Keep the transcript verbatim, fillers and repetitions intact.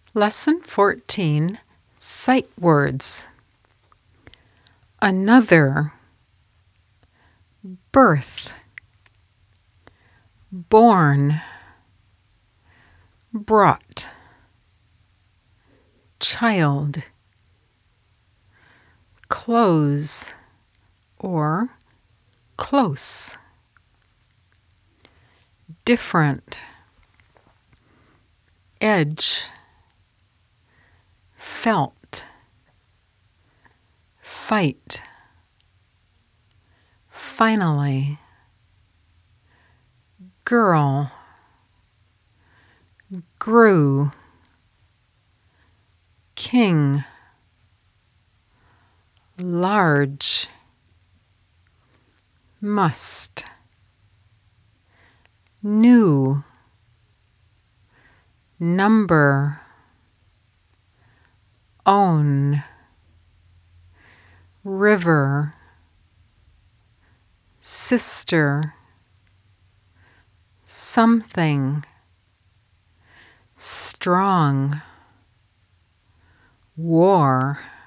Lesson fourteen, Sight Words. Another, birth, born, brought, child, close or close, different, edge, felt, fight, finally, girl, grew, king, large, must, new, number, own, river, sister, something, strong, war.